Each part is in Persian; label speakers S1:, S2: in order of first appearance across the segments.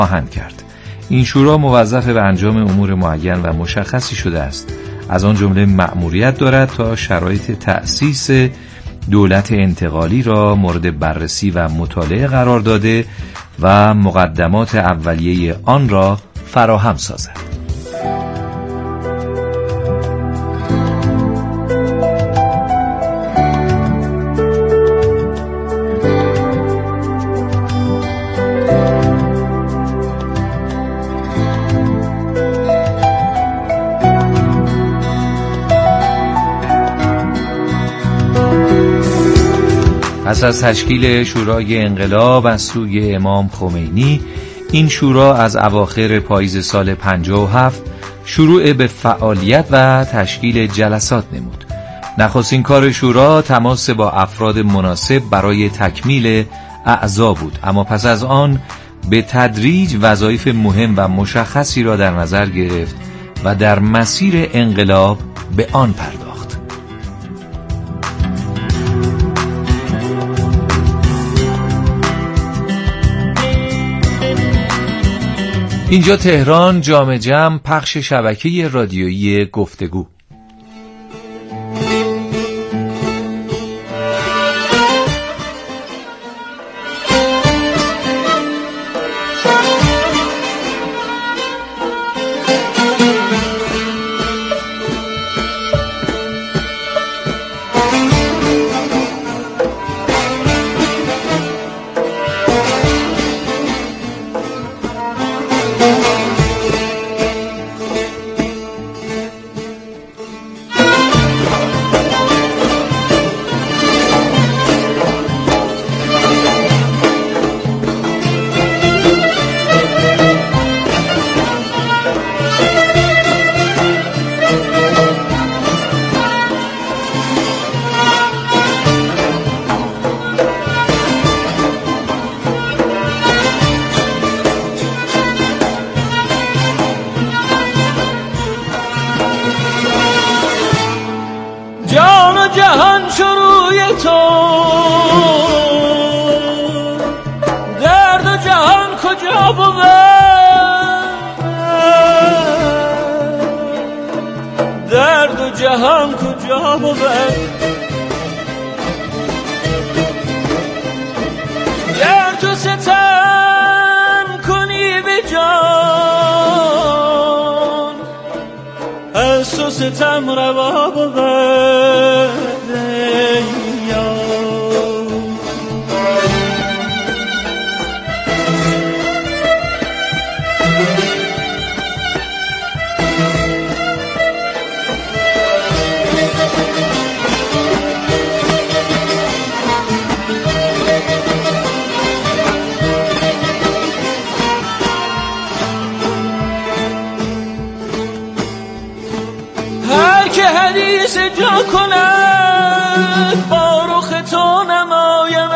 S1: خواهند کرد. این شورا موظف به انجام امور معین و مشخصی شده است. از آن جمله مأموریت دارد تا شرایط تأسیس دولت انتقالی را مورد بررسی و مطالعه قرار داده و مقدمات اولیه آن را فراهم سازد. پس از تشکیل شورای انقلاب از سوی امام خمینی، این شورا از اواخر پاییز سال 57 شروع به فعالیت و تشکیل جلسات نمود. نخستین کار شورا تماس با افراد مناسب برای تکمیل اعضا بود، اما پس از آن به تدریج وظایف مهم و مشخصی را در نظر گرفت و در مسیر انقلاب به آن پرداخت. اینجا تهران، جام جم، پخش شبکه رادیویی گفتگو.
S2: جهان شروع تو، درد و جهان کجا بود؟ درد و جهان کجا بود؟ گر تو ستم کنی به جان، از تو ستم روا بود. حدیث جا کند با رخ تو نمایمش،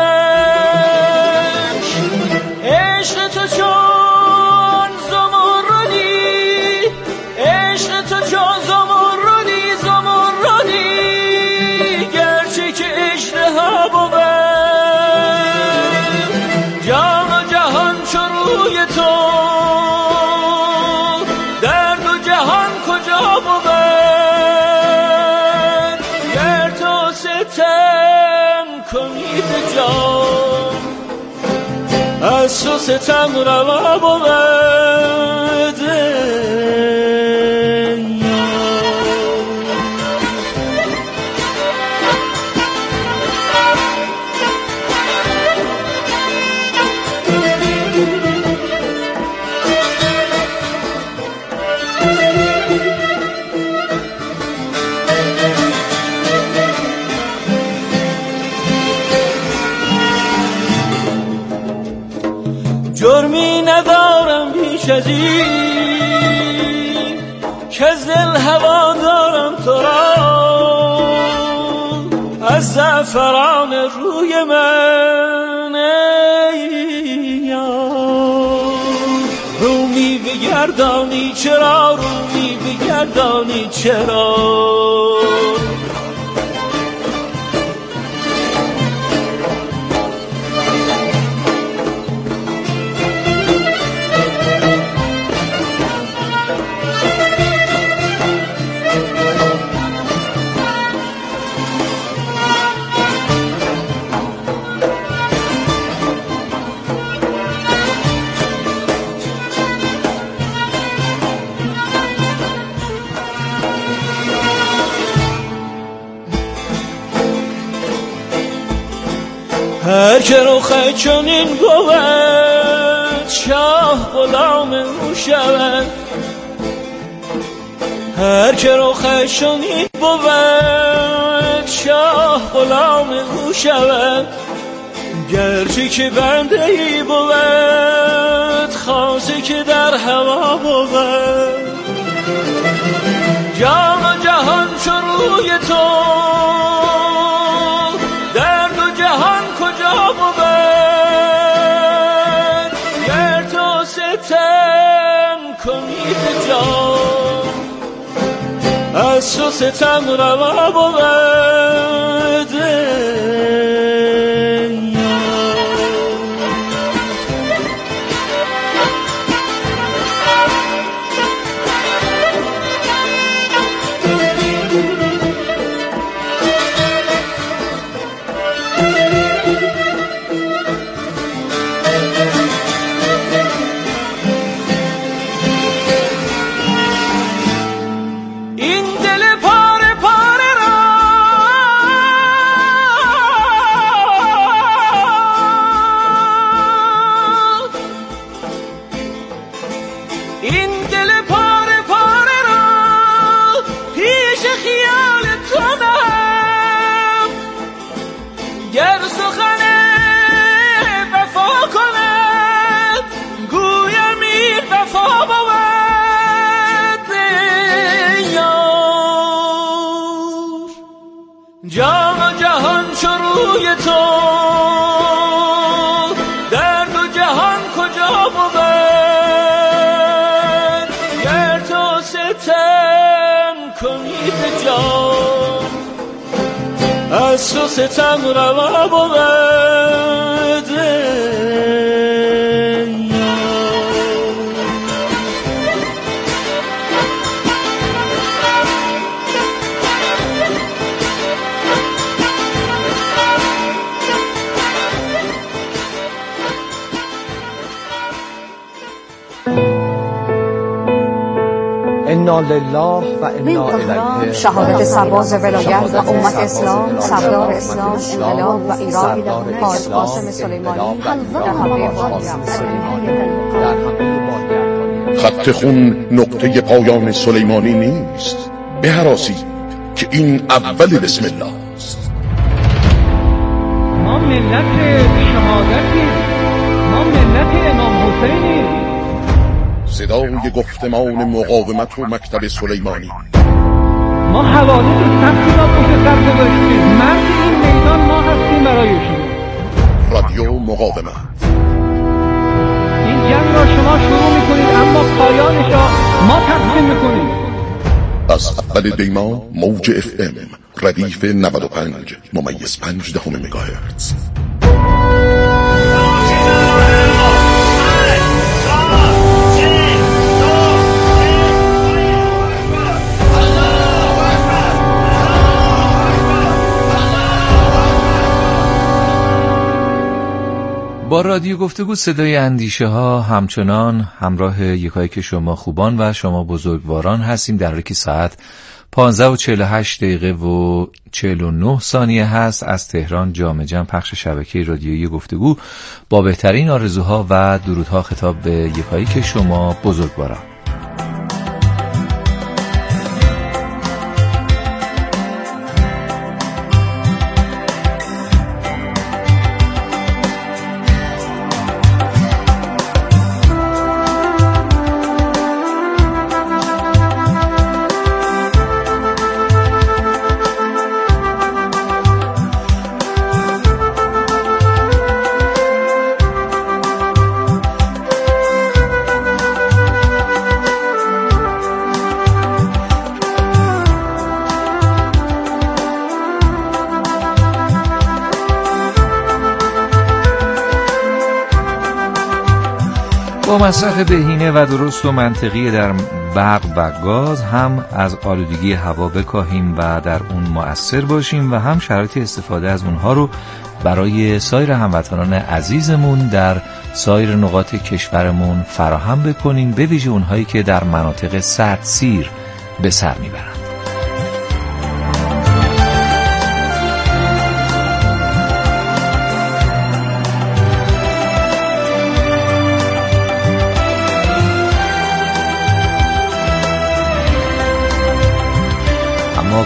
S2: عشق تو چون زمردی، عشق تو چون زمردی، زمردی گرچه که اژدها بود. جان و جهان چو روی تو، درد و جهان کجا بود؟ ستم کنی به جان، از تو ستم روا بود. جرمی ندارم بیش از این که از دل هوا دارم تو را، از زعفران روی من رومی بگردانی چرا، رومی بگردانی چرا. که رخ چنین بود شاه غلام او شود، هر که رخ چنین بود شاه غلام او شود. گرچه که بنده ای بود خاصه که در هوا بود، جان و جهان چو روی تو در دو جهان کجا بود. گر تو ستم کنی به جان از تو ستم روا بود. جان و جهان چو روی تو در دو جهان کجا بود. گر تو ستم کنی به جان از تو ستم روا بود.
S3: انا لله و انا الیه.
S4: شهادت سرباز ولایت و امت اسلام، سردار اسلام انقلاب و ایران حاج قاسم سلیمانی در حمله
S5: خط خون نقطه پایان سلیمانی نیست، بهراسید که این اول بسم الله است.
S6: ما ملت شهادتیم، ما ملت امام حسینیم.
S5: صدای گفتمان مقاومت و مکتب سلیمانی.
S6: ما حوادث سختی را پشت سر گذاشتیم، مرد این میدان ما هستیم برایشون.
S5: رادیو مقاومت.
S6: این جنگ را شما شروع میکنید اما پایانش را ما تقسیم میکنیم.
S5: از اول دیما موج FM ردیف 95.5 مگاهرتز.
S1: با رادیو گفتگو صدای اندیشه ها همچنان همراه یکایی که شما خوبان و شما بزرگواران هستیم، در حالی که ساعت 15:48 و 49 ثانیه هست. از تهران جام جم پخش شبکه رادیویی گفتگو با بهترین آرزوها و درودها خطاب به یکایی که شما بزرگواران. با مصرف بهینه و درست و منطقی در برق و گاز هم از آلودگی هوا بکاهیم و در اون مؤثر باشیم و هم شرایط استفاده از اونها رو برای سایر هموطنان عزیزمون در سایر نقاط کشورمون فراهم بکنیم، به ویژه اونهایی که در مناطق سردسیر به سر میبرند.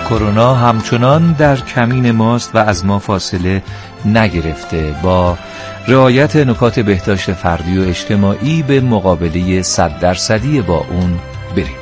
S1: کرونا همچنان در کمین ماست و از ما فاصله نگرفته. با رعایت نکات بهداشت فردی و اجتماعی به مقابله 100% با اون بریم.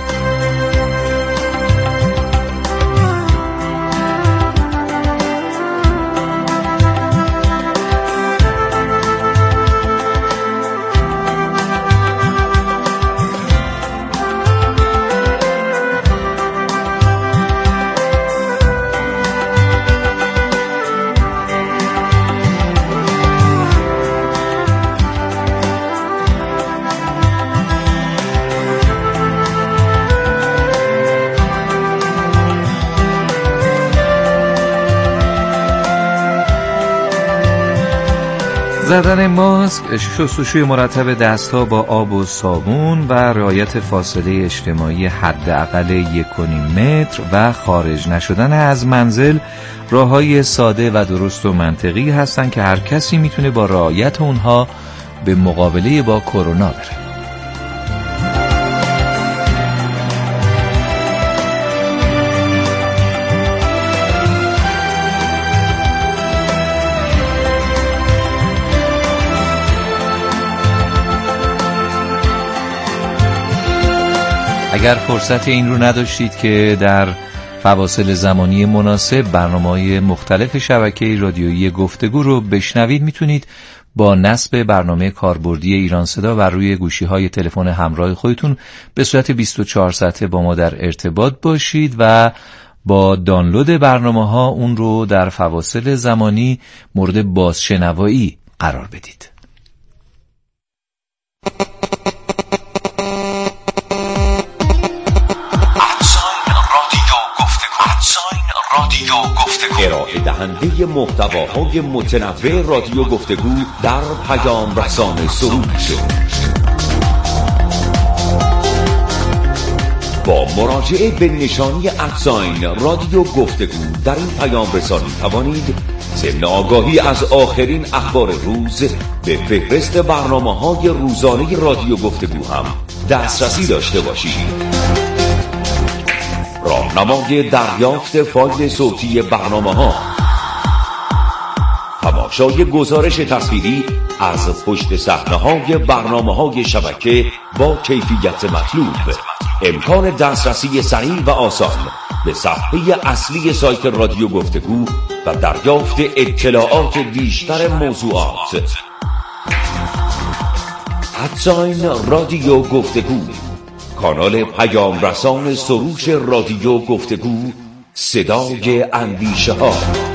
S1: زدن ماسک، شستشوی مرتب دست‌ها با آب و صابون و رعایت فاصله اجتماعی حداقل 1.5 متر و خارج نشدن از منزل راه‌های ساده و درست و منطقی هستند که هر کسی میتونه با رعایت اونها به مقابله با کرونا بره. اگر فرصت این رو نداشتید که در فواصل زمانی مناسب برنامه‌های مختلف شبکه رادیویی گفتگو رو بشنوید، میتونید با نصب برنامه کاربردی ایران صدا و روی گوشی‌های تلفن همراه خودتون به صورت 24 ساعته با ما در ارتباط باشید و با دانلود برنامه‌ها اون رو در فواصل زمانی مورد بازشنوایی قرار بدید.
S7: ارائه دهنده محتواهای متنوع رادیو گفتگو در پیام رسان سروش. با مراجعه به نشانی ادساین رادیو گفتگو در این پیام رسانی توانید ضمن آگاهی از آخرین اخبار روز به فهرست برنامه‌های روزانه رادیو گفتگو هم دسترسی داشته باشید. راهنمای دریافت فایل صوتی برنامه‌ها، تماشای گزارش تصویری از پشت صحنه‌های برنامه‌های شبکه با کیفیت مطلوب، امکان دسترسی سریع و آسان به صفحه اصلی سایت رادیو گفتگو و دریافت اطلاعات بیشتر موضوعات. ادساین رادیو گفتگو، کانال پیام رسان سروش رادیو گفتگو، صدای اندیشه ها.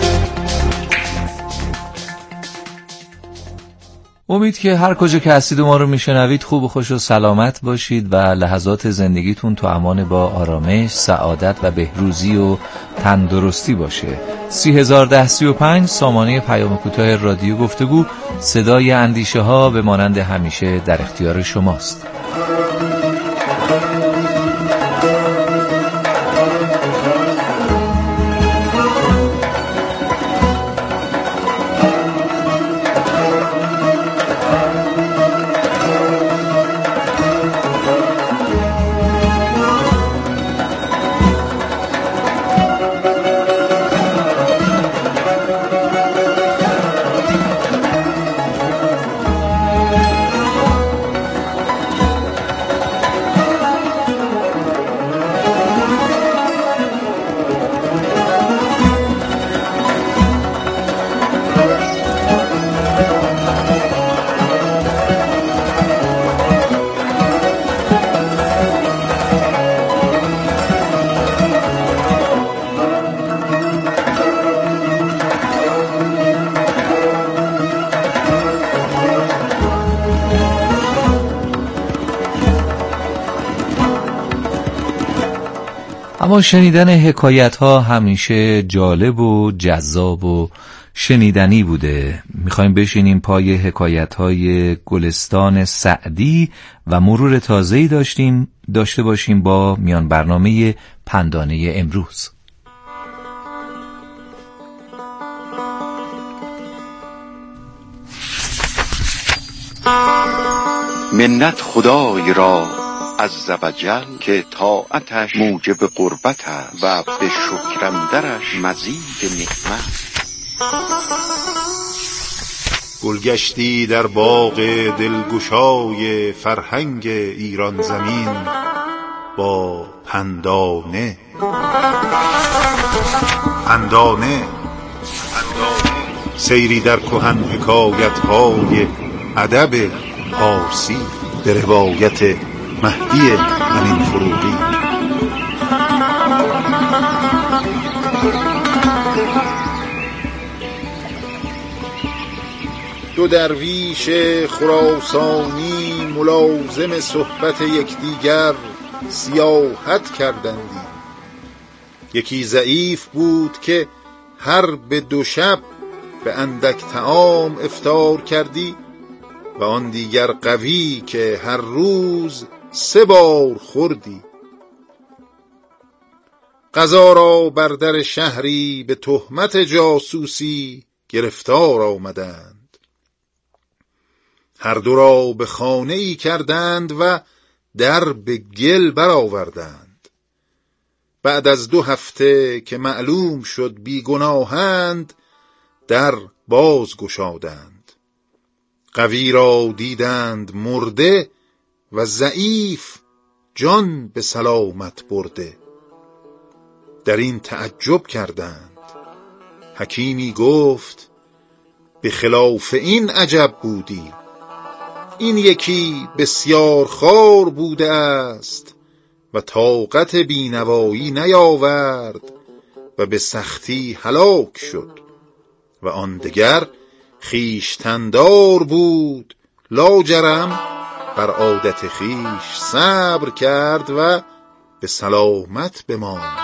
S1: امید که هر کجا که هستید و ما رو میشنوید خوب و خوش و سلامت باشید و لحظات زندگیتون تو امان با آرامش، سعادت و بهروزی و تندرستی باشه. 301035 سامانه پیام کوتاه رادیو گفتگو، صدای اندیشه ها به مانند همیشه در اختیار شماست. اما شنیدن حکایت ها همیشه جالب و جذاب و شنیدنی بوده. میخوایم بشینیم پای حکایت های گلستان سعدی و مرور تازه‌ای داشته باشیم با میان برنامه پندانه امروز.
S8: منت خدای را عزوجل که طاعتش موجب قربت است و به شکرندرش مزید نعمت.
S9: گلگشتی در باغ دلگشای فرهنگ ایران زمین با پندانه سیری در کهن حکایت‌های ادب پارسی به روایت مهدی امین فروغی. دو درویش خراسانی ملازم صحبت یکدیگر سیاحت کردندی. یکی ضعیف بود که هر به 2 شب به اندک طعام افطار کردی و آن دیگر قوی که هر روز 3 بار خوردی. قضا را بر در شهری به تهمت جاسوسی گرفتار آمدند. هر دو را به خانه‌ای کردند و در به گل برآوردند. بعد از 2 هفته که معلوم شد بیگناهند در باز گشادند. قوی را دیدند مرده و ضعیف جان به سلامت برده. در این تعجب کردند. حکیمی گفت به خلاف این عجب بودی. این یکی بسیار خوار بوده است و طاقت بینوایی نیاورد و به سختی هلاک شد و آن دگر خویشتندار بود، لاجرم بر عادت خویش صبر کرد و به سلامت بماند.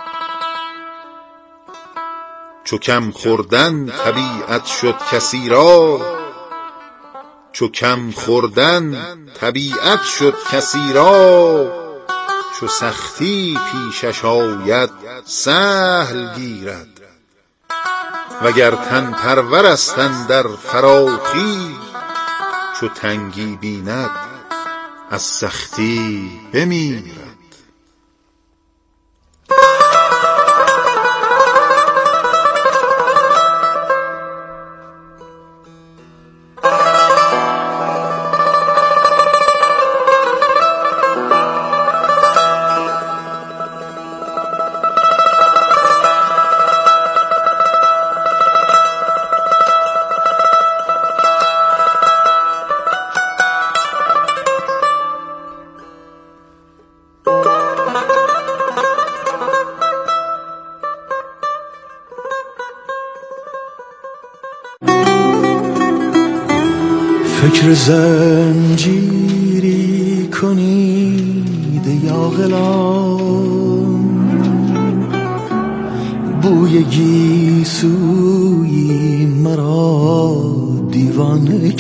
S9: چو کم خوردن طبیعت شد کسی را، چو کم خوردن طبیعت شد کسی را، چو سختی پیشش آید سهل گیرد. وگر تن پرور است اندر فراخی، چو تنگی بیند از سختی بمیرد.
S10: فکر زنجیری کنید یا غلام، بوی گیسویی مرا دیوانه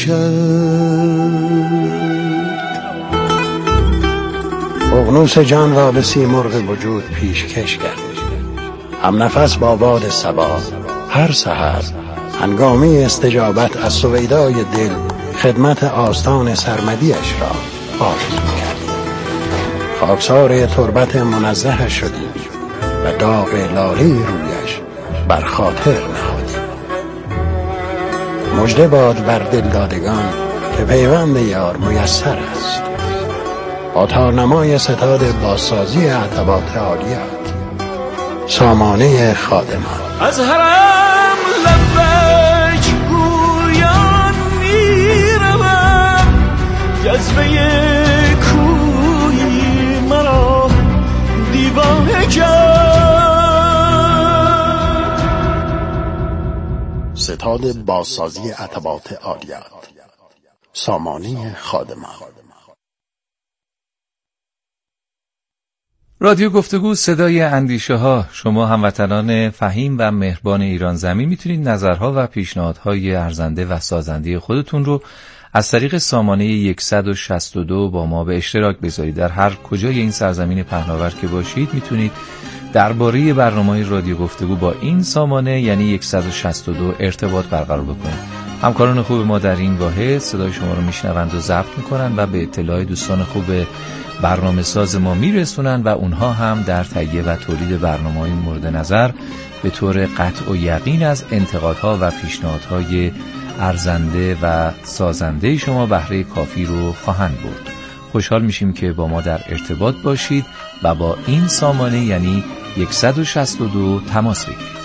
S10: کرد.
S11: اقنوس جان را به سیمرغ وجود پیشکش کرد. هم نفس با باد صبا هر سحر هنگامی استجابت از سویدای دل خدمت آستان سرمدیش را آرزو کرد. خاکسار تربت منزه شدیم و داغ لاله رویش بر خاطر نهادیم. مژده باد بر دلدادگان که پیوند یار میسر است. با تارنمای ستاد بازسازی عتبات عالیات، سامانه خادمان.
S2: از حرم لبیک گویان میروم، جذبه کوی مرا دیوانه کرد.
S11: ستاد بازسازی عتبات عالیات، سامانه خادمان.
S1: رادیو گفتگو صدای اندیشه ها. شما هموطنان فهیم و مهربان ایران زمین میتونید نظرها و پیشنهادهای ارزنده و سازنده خودتون رو از طریق سامانه 162 با ما به اشتراک بذارید. در هر کجای این سرزمین پهناور که باشید میتونید درباره برنامه‌های رادیو گفتگو با این سامانه یعنی 162 ارتباط برقرار بکنید. همکاران خوب ما در این واحد صدای شما رو میشنوند و ضبط میکنن و به اطلاع دوستان خوب برنامه ساز ما میرسونن و اونها هم در تهیه و تولید برنامه‌های مورد نظر به طور قطع و یقین از انتقادها و پیشنهادهای ارزنده و سازنده شما بهره کافی رو خواهند برد. خوشحال میشیم که با ما در ارتباط باشید و با این سامانه یعنی 162 تماس بگیرید.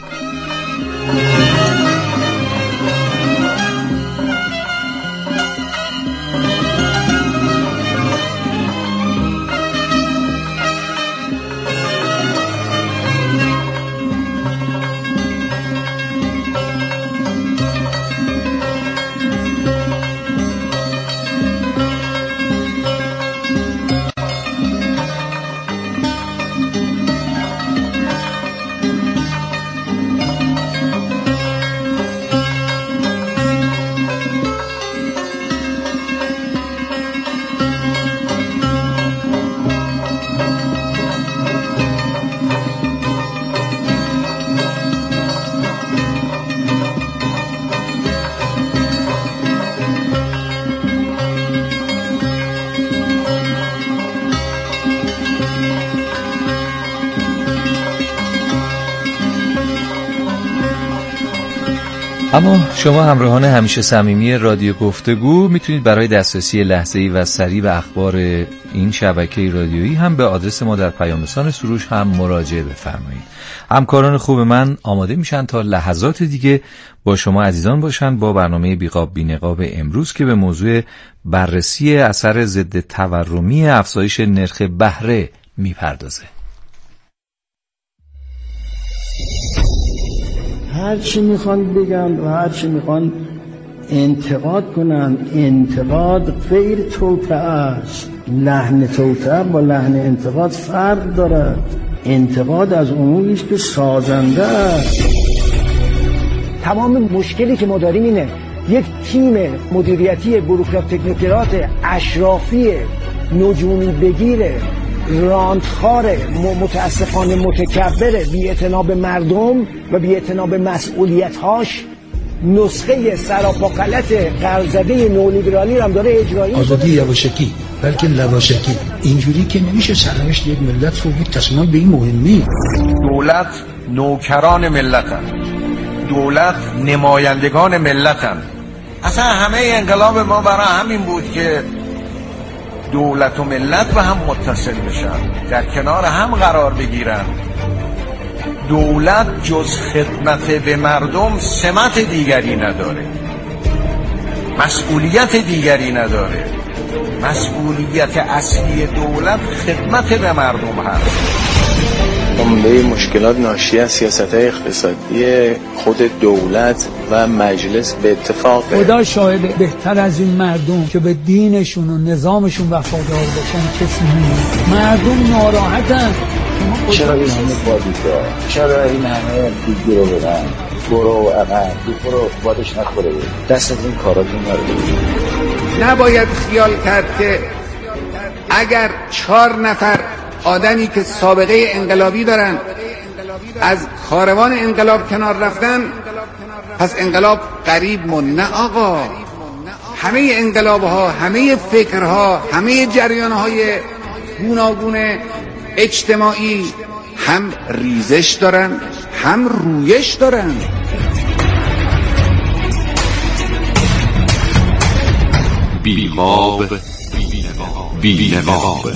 S1: اما شما همراهان همیشه صمیمی رادیو گفتگو میتونید برای دسترسی لحظه‌ای و سریع به اخبار این شبکه رادیویی هم به آدرس ما در پیام رسان سروش هم مراجعه بفرمایید. همکاران خوب من آماده میشن تا لحظات دیگه با شما عزیزان باشن با برنامه بیقاب بینقاب امروز که به موضوع بررسی اثر ضد تورمی افزایش نرخ بهره میپردازه.
S12: هر چی میخوان بگن و هر چی میخوان انتقاد کنن، انتقاد غیر توطئه است. لحن توطئه با لحن انتقاد فرق دارد. انتقاد از اموری است که سازنده است.
S13: تمام مشکلی که ما داریم اینه یک تیم مدیریتی بوروکرات تکنوکرات اشرافی نجومی بگیره، راندخاره، متاسفانه متکبره، بی‌اعتنا به مردم و بی‌اعتنا به مسئولیت‌هاش، نسخه سراپا غلط قرض‌زده نولیبرالی رو هم داره اجرایی می‌کنه.
S11: آزادی یواشکی بلکه لواشکی، اینجوری که نمیشه سرنوشت یک ملت رو یک تصمیم به این مهمی.
S14: دولت نوکران ملتن، دولت نمایندگان ملتن. اصلا همه انقلاب ما برای همین بود که دولت و ملت به هم متصل بشن، در کنار هم قرار بگیرن. دولت جز خدمت به مردم سمت دیگری نداره، مسئولیت دیگری نداره. مسئولیت اصلی دولت خدمت به مردم هست.
S15: عمده مشکلات ناشی از سیاست‌های اقتصادی خود دولت و مجلس به اتفاق
S16: خدا شاهد بهتر از این مردم که به دینشون و نظامشون وفادار باشن کسی نیست. مردم ناراحتن.
S17: چرا این همه بادیکا؟ چرا این همه دیگه رو بدن؟ برو عقب، برو بادش نخوره. دست از این کاراتون نرو.
S18: نباید خیال کرد که اگر 4 نفر آدمی که سابقه انقلابی دارن از کاروان انقلاب کنار رفتن پس انقلاب قریب مون. نه آقا، همه انقلاب‌ها، همه فکرها، همه جریان‌های گوناگون اجتماعی هم ریزش دارن هم رویش دارن.
S7: بیقاب بینقاب.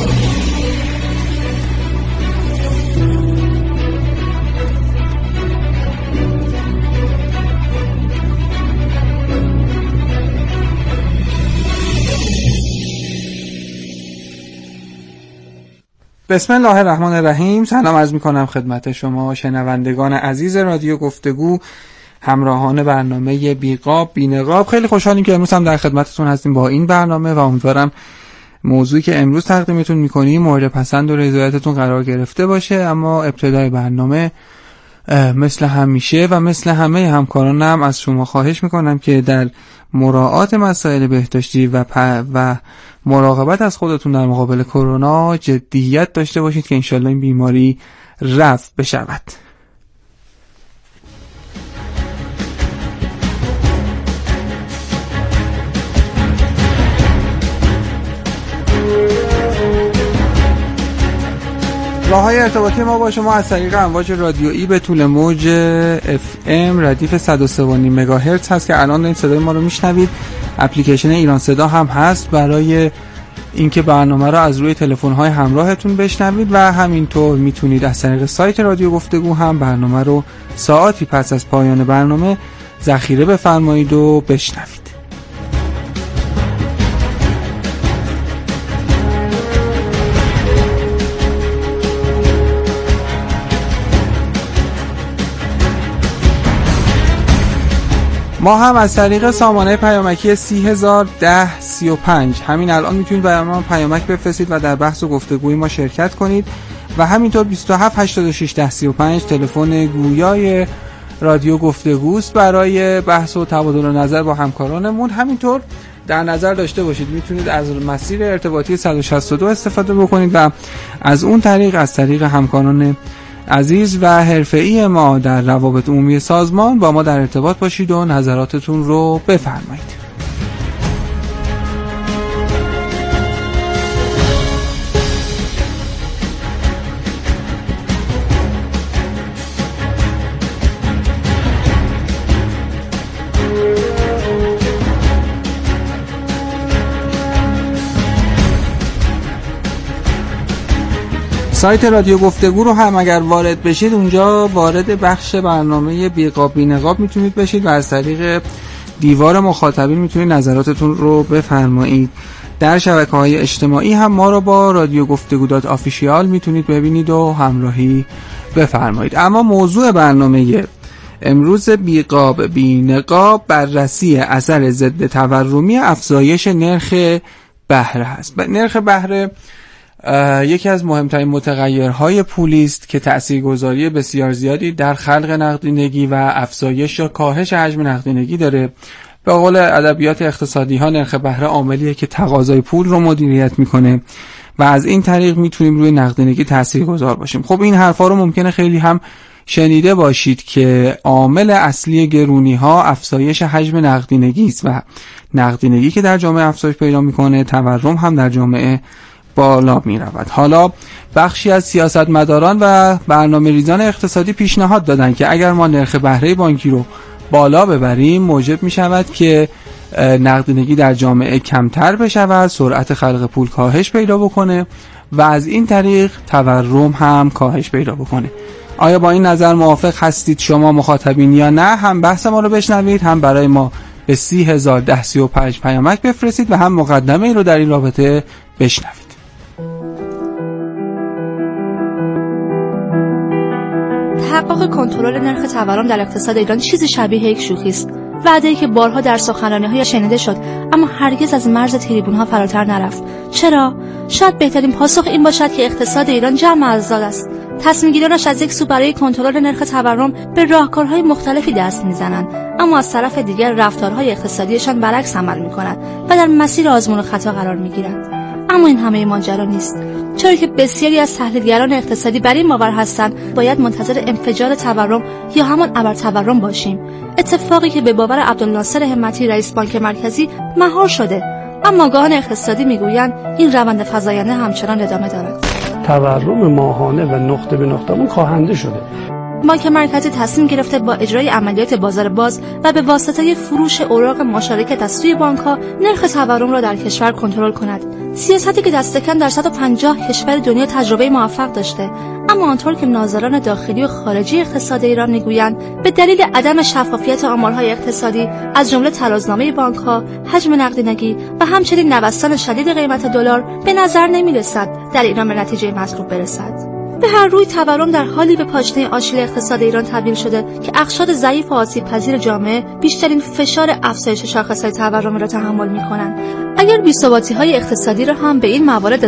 S19: بسم الله الرحمن الرحیم. سلام عرض می‌کنم خدمت شما شنوندگان عزیز رادیو گفتگو، همراهان برنامه بیقاب بینقاب. خیلی خوشحالیم که امروز هم در خدمتتون هستیم با این برنامه و امیدوارم موضوعی که امروز تقدیمتون می‌کنیم مورد پسند و رضایتتون قرار گرفته باشه. اما ابتدای برنامه مثل همیشه و مثل همه همکارانم از شما خواهش می‌کنم که در مراعات مسائل بهداشتی و مراقبت از خودتون در مقابل کرونا جدیت داشته باشید که انشالله این بیماری رفع بشود. راه‌های ارتباطی ما با شما از طریق امواج رادیویی به طول موج FM ردیف 103.5 مگاهرتز هست که الان این صدای ما رو میشنوید. اپلیکیشن ایران صدا هم هست برای اینکه برنامه رو از روی تلفن‌های همراهتون بشنوید و همینطور میتونید از طریق سایت رادیو گفتگو هم برنامه رو ساعتی پس از پایان برنامه ذخیره بفرمایید و بشنوید. ما هم از طریق سامانه پیامکی 301035 همین الان میتونید برای ما پیامک بفرستید و در بحث و گفتگوی ما شرکت کنید و همینطور 27861035 تلفن گویای رادیو گفتگوست برای بحث و تبادل نظر با همکارانمون. همینطور در نظر داشته باشید میتونید از مسیر ارتباطی 162 استفاده بکنید و از اون طریق از طریق همکاران عزیز و حرفه‌ای ما در روابط عمومی سازمان با ما در ارتباط باشید و نظراتتون رو بفرمایید. سایت رادیو گفتگو رو هم اگر وارد بشید اونجا وارد بخش برنامه بیقاب بینقاب میتونید بشید و از طریق دیوار مخاطبین میتونید نظراتتون رو بفرمایید. در شبکه‌های اجتماعی هم ما رو با رادیو گفتگو.official میتونید ببینید و همراهی بفرمایید. اما موضوع برنامه امروز بیقاب بینقاب بررسی اثر ضد تورمی افزایش نرخ بهره هست. نرخ بهره یکی از مهمترین متغیرهای پولی است که تاثیرگذاری بسیار زیادی در خلق نقدینگی و افزایش یا کاهش حجم نقدینگی داره. به قول ادبیات اقتصادی ها نرخ بهره عاملیه که تقاضای پول رو مدیریت میکنه و از این طریق میتونیم روی نقدینگی تاثیرگذار باشیم. خب این حرفا رو ممکنه خیلی هم شنیده باشید که عامل اصلی گرونی ها افزایش حجم نقدینگی است و نقدینگی که در جامعه افزایش پیدا میکنه تورم هم در جامعه بالا می رود. حالا بخشی از سیاستمداران و برنامه‌ریزان اقتصادی پیشنهاد دادن که اگر ما نرخ بهره بانکی رو بالا ببریم موجب می شود که نقدینگی در جامعه کمتر بشود، سرعت خلق پول کاهش پیدا بکنه و از این طریق تورم هم کاهش پیدا بکنه. آیا با این نظر موافق هستید شما مخاطبین یا نه؟ هم بحث ما رو بشنوید، هم برای ما به 301035 پیامک بفرستید و هم مقدمه ای رو در این رابطه بشنوید.
S20: تحقق کنترل نرخ تورم در اقتصاد ایران چیزی شبیه یک شوخی است. وعده‌ای که بارها در سخنرانی‌های شنیده شد اما هرگز از مرز تریبون‌ها فراتر نرفت. چرا؟ شاید بهترین پاسخ این باشد که اقتصاد ایران جمع ازاد است. تصمیم‌گیرانش از یک سو برای کنترل نرخ تورم به راهکارهای مختلفی دست می‌زنند، اما از طرف دیگر رفتارهای اقتصادیشان برعکس عمل می‌کنند و در مسیر آزمون و خطا قرار می‌گیرند. اما این همه ماجرا نیست، چرا که بسیاری از تحلیلگران اقتصادی بر این باور هستند باید منتظر انفجار تورم یا همان ابرتورم باشیم، اتفاقی که به باور عبدالناصر همتی رئیس بانک مرکزی مهار شده. اما آگاهان اقتصادی میگویند این روند فزاینده همچنان ادامه دارد.
S21: تورم ماهانه و نقطه به نقطه‌مون کاهنده شده.
S20: بانک مرکزی تصمیم گرفته با اجرای عملیات بازار باز و به واسطه فروش اوراق مشارکت از سوی بانک‌ها نرخ تورم را در کشور کنترل کند. سیاستی که دست کم در 150 کشور دنیا تجربه موفق داشته، اما آنطور که ناظران داخلی و خارجی اقتصاد ایران میگویند به دلیل عدم شفافیت آمارهای اقتصادی از جمله ترازنامه بانک‌ها، حجم نقدینگی و همچنین نوسان شدید قیمت دلار به نظر نمی‌رسد در ایران به نتیجه مطلوب برسد. به هر روی تورم در حالی به پاشنه آشیل اقتصاد ایران تبدیل شده که اقشار ضعیف و آسیب‌پذیر جامعه بیشترین فشار افزایش شاخص‌های تورم را تحمل می‌کنند. اگر بی‌ثباتی‌های اقتصادی را هم به این موارد